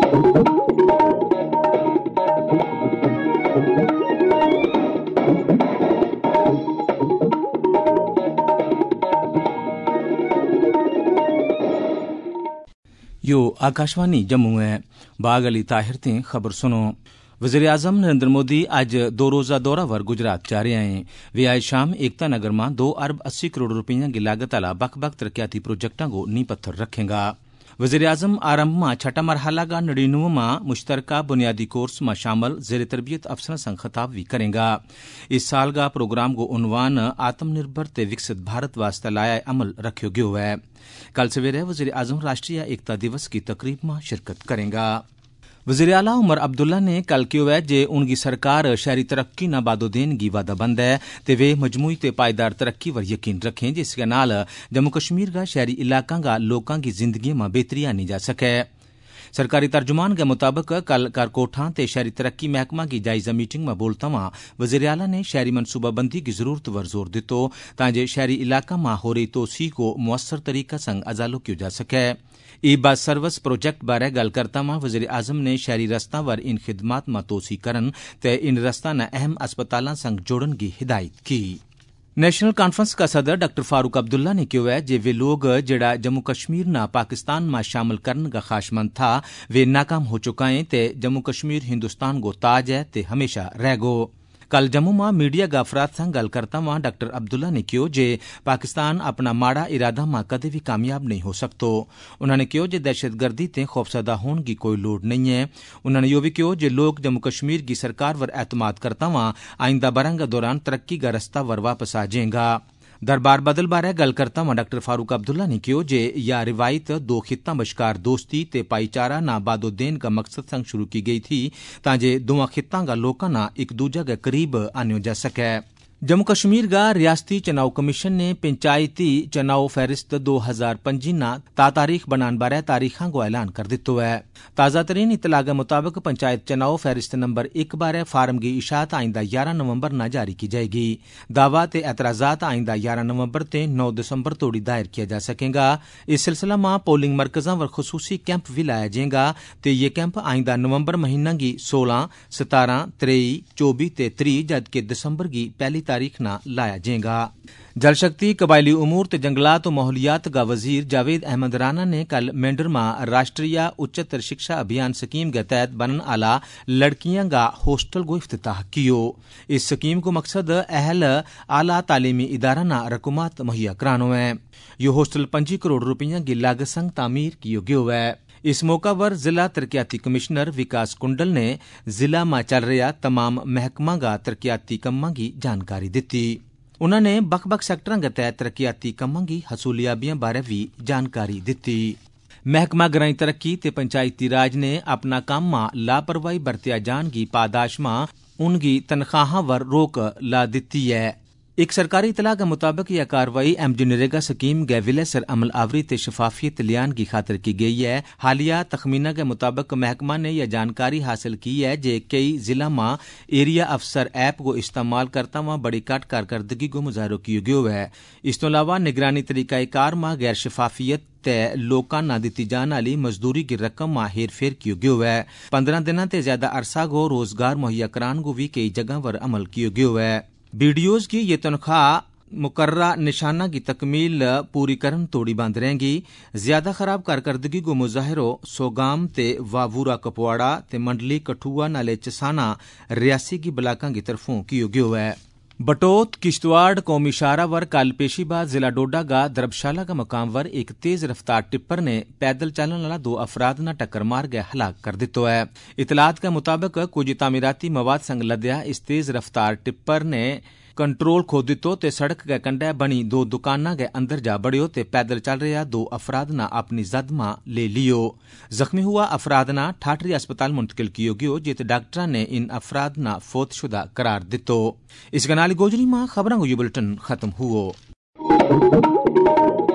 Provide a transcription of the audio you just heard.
यो आकाशवाणी जम्मू है। बाग अली ताहिर ते खबर सुनो। वज़ीर आज़म नरेंद्र मोदी अज 2 रोज़ा दौरा पर गुजरात जा रहे हैं। वे आज शाम एकता नगर में 2 अरब 80 करोड़ रुपये की लागत वाला बख-बख तरक्याती प्रोजेक्टों को नींह पत्थर रखेगा। वज़ीर आज़म आरंभ में छठा मरहला का 99वां मुश्तरका बुनियादी कोर्स में शामिल ज़ेर तरबियत अफसर संग खिताब भी करेगा। इस साल का प्रोग्राम को उन्वान आत्मनिर्भर ते विकसित भारत वास्ते लाया अमल रखो गयो है। कल सवेरे वज़ीर आज़म राष्ट्रीय एकता दिवस की तकरीब में शिरकत करेगा। वज़ीर आला उमर अब्दुल्ला ने कल कहो है जे उनकी सरकार शहरी तरक्की न बादोदेन की वादाबंद है ते वे मजमूई ते पायदार तरक्की पर यकीन रखें जिसके नाल जम्मू कश्मीर का शहरी इलाका का लोगों की जिंदगी में बेहतरी आनी जा सके। सरकारी तर्जुमान के मुताबिक कल कारकोठां ते शहरी तरक्की महकमा की जायजा मीटिंग में बोलता हुआ वज़ीर आला ने शहरी मनसूबाबंदी की जरूरत पर जोर दितो ताकि शहरी इलाका में हो रही तोसी को मुअस्सर तरीका संग अजालो किया जा सके। ई बस सर्विस प्रोजेक्ट बारे गल करता हुआ वज़ीर आज़म ने शहरी रस्ता पर इन खिदमात में तोसी करन ते इन रस्ता न अहम अस्पतालों संग जोड़न की हिदायत की। नेशनल कॉन्फ्रेंस का सदर डॉक्टर फारूक अब्दुल्ला ने कहा है जे वे लोग जड़ा जम्मू कश्मीर ना पाकिस्तान में शामिल करने का ख्वाहिशमंद था वे नाकाम हो चुका है ते जम्मू कश्मीर हिंदुस्तान को ताज है ते हमेशा रह गो। कल जम्मू में मीडिया का अफराद संग गल करता हुआ डॉक्टर अब्दुल्ला ने कहो जे पाकिस्तान अपना माड़ा इरादा में कदे भी कामयाब नहीं हो सकतो। उन्होंने कहो जे दहशतगर्दी ते खौफसदा होने की कोई लोड़ नहीं है। उन्होंने यो भी कहो जे लोग जम्मू कश्मीर की सरकार पर एतमाद करता हुआ आइंदा बरंग के दौरान तरक्की का रस्ता पर वापस आ जाएगा। दरबार बदल बारे गल करता हुआ डॉक्टर फारूक अब्दुल्ला ने कहो जे या रिवायत 2 खित्ता बश्कार दोस्ती ते भाईचारा ना बादोदेन का मकसद संग शुरू की गई थी ताकि दोवां खित्तां का लोकां ना एक दूजे के करीब आने जा सके। जम्मू कश्मीर का रियासती चुनाव कमीशन ने पंचायती चुनाव फहरिस्त 2025 ना तारीख बनाने बारे तारीखां को ऐलान कर दितो है। ताज़ा तरीन इतला के मुताबिक पंचायत चुनाव फहरिस्त नंबर 1 बारे फार्म की इशात आइंदा 11 नवंबर न जारी की जाएगी। दावा ते एतराजात आइंदा 11 नवंबर ते 9 दिसंबर तोड़ी दायर किया जा सकेगा। इस सिलसिला में पोलिंग मरकज़ों पर खसूसी कैंप भी लाया जाएगा ते ये कैंप आइंदा नवंबर महीना की 16, 17, 23, 24 ते 30 जबकि दिसंबर की पहली तारीख ना लाया जाएगा। जल शक्ति कबायली उमूर ते जंगलात और माहौलियात का वजीर जावेद अहमद राना ने कल मेंढर में राष्ट्रीय उच्चतर शिक्षा अभियान स्कीम के तहत बनने आला लड़कियां का हॉस्टल को इफ्तिताह कियो। इस स्कीम को मकसद अहल आला तालीमी इदारा ना रकूमात मुहैया करानो है। यो हॉस्टल 25 करोड़ रुपया की लागत संग तामीर कियो गयो है। इस मौका पर जिला तरक्याती कमिश्नर विकास कुंडल ने जिला में चल रहा तमाम महकमा का तरक्याती कम्मां की जानकारी दी। उन्होंने बख-बख सेक्टरों के तहत तरक्याती कम्मां की हसूलियाबियां बारे भी जानकारी दी। महकमा ग्राई तरक्की ते पंचायती राज ने अपना काम में लापरवाही बरतिया जान की पादाश में उनकी तनख्वाहां पर रोक ला दी है। एक सरकारी इतला के मुताबिक यह कार्रवाई एमजी नरेगा स्कीम गैविले सर अमल आवरी ते शफाफियत लियान की खातिर की गई है। हालिया तखमीना के मुताबिक महकमा ने यह जानकारी हासिल की है जे कई जिला में एरिया अफसर ऐप को इस्तेमाल करता हुआ बड़ी कट कारकर्दगी को मुजाहरो किया गया है। इस तो अलावा निगरानी तरीकाकार में गैर शफाफियत ते लोकां ना दी जाने वाली मजदूरी की रकम में हेर फेर किया गया है। 15 दिन ते ज्यादा अरसा को रोजगार मुहैया करान को भी कई जगह पर अमल किया गया है। बीडीओज की ये तनख्वाह मुकर्रा निशाना की तकमील पूरी करन तोड़ी बंद रहेंगी। ज्यादा खराब कारकर्दगी को मुजाहरो सोगाम ते वावूरा कपवाड़ा ते मंडली कठुआ नाले चसाना रियासी की ब्लाकां की तरफों कियो गयो है। बटोत किश्तवाड़ कौमी शाहरा वर कल पेशीबाज जिला डोडा का दरबशाला का मकाम वर एक तेज रफ्तार टिप्पर ने पैदल चलने वाला 2 अफराद न टक्कर मार के हलाक कर दितो है। इतलात के मुताबिक कुछ तामीराती मवाद संग लद्या इस तेज रफ्तार टिप्पर ने कंट्रोल खो दितो ते सड़क के कंडे बनी 2 दुकाना के अंदर जा बड़ियो ते पैदल चल रहा 2 अफराद ना अपनी जद मा ले लियो। जख्मी हुआ अफराद ना ठाठरी अस्पताल मुंतकिल कियो गयो जित डॉक्टर ने इन अफराद ना फौतशुदा करार दितो। इस गनाली गोजरी मा खबरों को ये बुलेटिन खत्म हुओ।